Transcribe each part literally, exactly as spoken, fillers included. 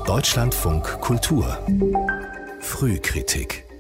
Deutschlandfunk Kultur Frühkritik.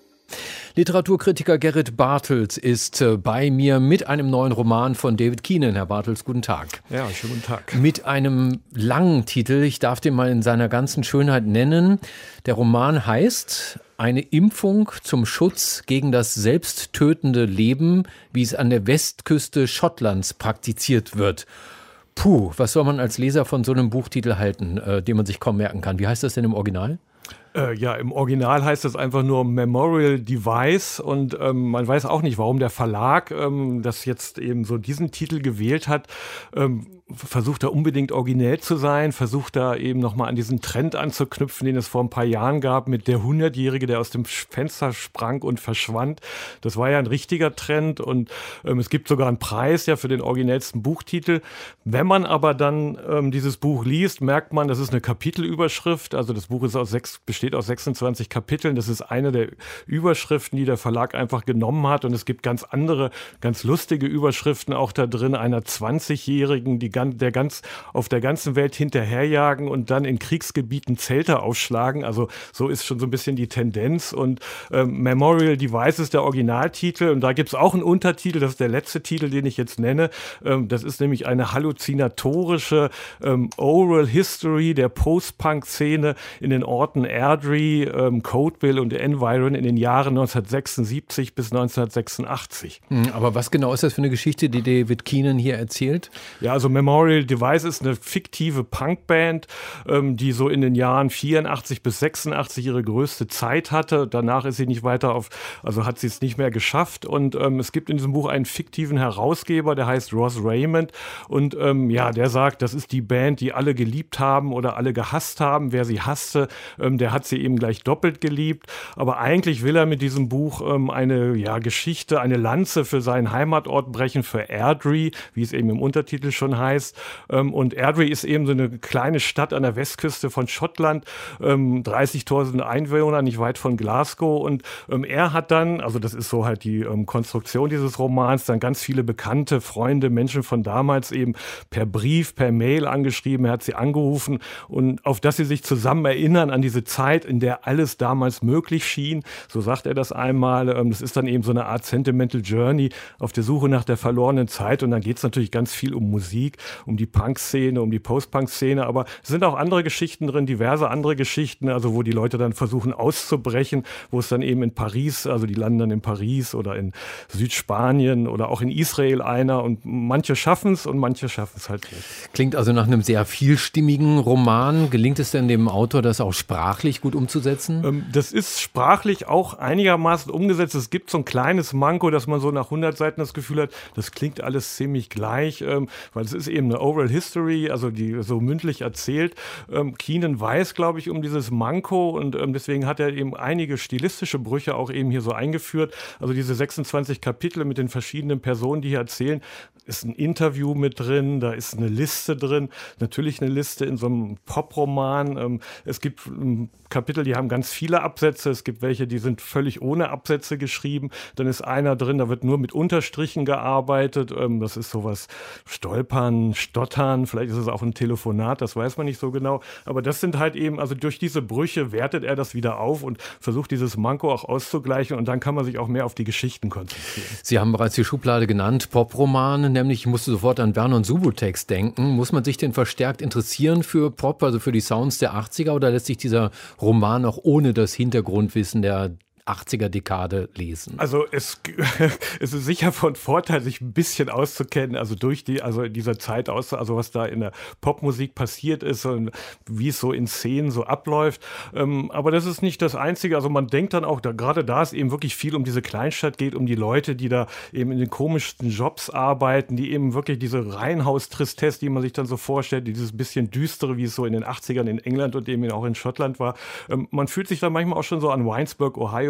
Literaturkritiker Gerrit Bartels ist bei mir mit einem neuen Roman von David Keenan. Herr Bartels, guten Tag. Ja, schönen guten Tag. Mit einem langen Titel, ich darf den mal in seiner ganzen Schönheit nennen. Der Roman heißt Eine Impfung zum Schutz gegen das selbsttötende Leben, wie es an der Westküste Schottlands praktiziert wird. Puh, was soll man als Leser von so einem Buchtitel halten, äh, den man sich kaum merken kann? Wie heißt das denn im Original? Äh, ja, im Original heißt es einfach nur Memorial Device und ähm, man weiß auch nicht, warum der Verlag ähm, das jetzt eben so diesen Titel gewählt hat. Ähm, versucht da unbedingt originell zu sein, versucht da eben nochmal an diesen Trend anzuknüpfen, den es vor ein paar Jahren gab mit der Hundertjährige, der aus dem Fenster sprang und verschwand. Das war ja ein richtiger Trend und ähm, es gibt sogar einen Preis ja für den originellsten Buchtitel. Wenn man aber dann ähm, dieses Buch liest, merkt man, das ist eine Kapitelüberschrift. Also das Buch ist aus sechs, besteht aus sechsundzwanzig Kapiteln. Das ist eine der Überschriften, die der Verlag einfach genommen hat. Und es gibt ganz andere, ganz lustige Überschriften auch da drin, einer zwanzigjährigen, die der ganz auf der ganzen Welt hinterherjagen und dann in Kriegsgebieten Zelte aufschlagen. Also so ist schon so ein bisschen die Tendenz. Und ähm, Memorial Device ist der Originaltitel und da gibt es auch einen Untertitel, das ist der letzte Titel, den ich jetzt nenne. Ähm, das ist nämlich eine halluzinatorische ähm, Oral History der Post-Punk-Szene in den Orten Airdrie, ähm, Codeville und Environ in den Jahren neunzehnhundertsechsundsiebzig bis neunzehnhundertsechsundachtzig. Aber was genau ist das für eine Geschichte, die David Keenan hier erzählt? Ja, also Memorial Device ist eine fiktive Punkband, ähm, die so in den Jahren vierundachtzig bis sechsundachtzig ihre größte Zeit hatte. Danach ist sie nicht weiter auf, also hat sie es nicht mehr geschafft. Und ähm, es gibt in diesem Buch einen fiktiven Herausgeber, der heißt Ross Raymond. Und ähm, ja, der sagt, das ist die Band, die alle geliebt haben oder alle gehasst haben. Wer sie hasste, ähm, der hat sie eben gleich doppelt geliebt. Aber eigentlich will er mit diesem Buch ähm, eine ja, Geschichte, eine Lanze für seinen Heimatort brechen, für Airdrie, wie es eben im Untertitel schon heißt. Und Airdrie ist eben so eine kleine Stadt an der Westküste von Schottland, dreißigtausend Einwohner, nicht weit von Glasgow. Und er hat dann, also das ist so halt die Konstruktion dieses Romans, dann ganz viele bekannte Freunde, Menschen von damals eben per Brief, per Mail angeschrieben. Er hat sie angerufen und auf dass sie sich zusammen erinnern an diese Zeit, in der alles damals möglich schien. So sagt er das einmal. Das ist dann eben so eine Art Sentimental Journey auf der Suche nach der verlorenen Zeit. Und dann geht es natürlich ganz viel um Musik, um die Punk-Szene, um die Post-Punk-Szene, aber es sind auch andere Geschichten drin, diverse andere Geschichten, also wo die Leute dann versuchen auszubrechen, wo es dann eben in Paris, also die landen dann in Paris oder in Südspanien oder auch in Israel einer und manche schaffen es und manche schaffen es halt nicht. Klingt also nach einem sehr vielstimmigen Roman. Gelingt es denn dem Autor, das auch sprachlich gut umzusetzen? Ähm, das ist sprachlich auch einigermaßen umgesetzt. Es gibt so ein kleines Manko, dass man so nach hundert Seiten das Gefühl hat, das klingt alles ziemlich gleich, ähm, weil es ist eben eine Oral History, also die so mündlich erzählt. Ähm, Keenan weiß, glaube ich, um dieses Manko und ähm, deswegen hat er eben einige stilistische Brüche auch eben hier so eingeführt. Also diese sechsundzwanzig Kapitel mit den verschiedenen Personen, die hier erzählen, ist ein Interview mit drin, da ist eine Liste drin, natürlich eine Liste in so einem Poproman. Ähm, es gibt ähm, Kapitel, die haben ganz viele Absätze, es gibt welche, die sind völlig ohne Absätze geschrieben. Dann ist einer drin, da wird nur mit Unterstrichen gearbeitet. Ähm, das ist sowas Stolpern, Stottern, vielleicht ist es auch ein Telefonat, das weiß man nicht so genau. Aber das sind halt eben, also durch diese Brüche wertet er das wieder auf und versucht dieses Manko auch auszugleichen und dann kann man sich auch mehr auf die Geschichten konzentrieren. Sie haben bereits die Schublade genannt, Popromane, nämlich ich musste sofort an Vernon Subutex denken. Muss man sich denn verstärkt interessieren für Pop, also für die Sounds der achtziger oder lässt sich dieser Roman auch ohne das Hintergrundwissen der achtziger-Dekade lesen? Also es, es ist sicher von Vorteil, sich ein bisschen auszukennen, also durch die, also in dieser Zeit aus, also was da in der Popmusik passiert ist und wie es so in Szenen so abläuft. Ähm, aber das ist nicht das Einzige. Also man denkt dann auch, da, gerade da es eben wirklich viel um diese Kleinstadt geht, um die Leute, die da eben in den komischsten Jobs arbeiten, die eben wirklich diese Reihenhaus-Tristesse, die man sich dann so vorstellt, dieses bisschen düstere, wie es so in den achtzigern in England und eben auch in Schottland war. Ähm, man fühlt sich dann manchmal auch schon so an Winesburg, Ohio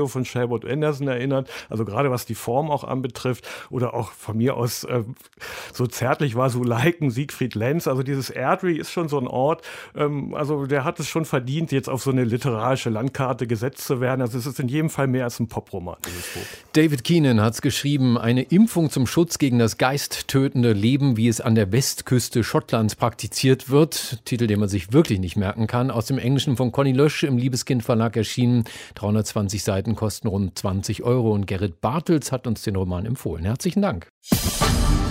Otto von Sherwood Anderson erinnert, also gerade was die Form auch anbetrifft oder auch von mir aus äh, so zärtlich war so Leiken, Siegfried Lenz, also dieses Airdrie ist schon so ein Ort, ähm, also der hat es schon verdient, jetzt auf so eine literarische Landkarte gesetzt zu werden, also es ist in jedem Fall mehr als ein Poproman, dieses Buch. David Keenan hat es geschrieben, eine Impfung zum Schutz gegen das geisttötende Leben, wie es an der Westküste Schottlands praktiziert wird. Titel, den man sich wirklich nicht merken kann. Aus dem Englischen von Conny Lösch im Liebeskind Verlag erschienen. dreihundertzwanzig Seiten kosten rund zwanzig Euro und Gerrit Bartels hat uns den Roman empfohlen. Herzlichen Dank.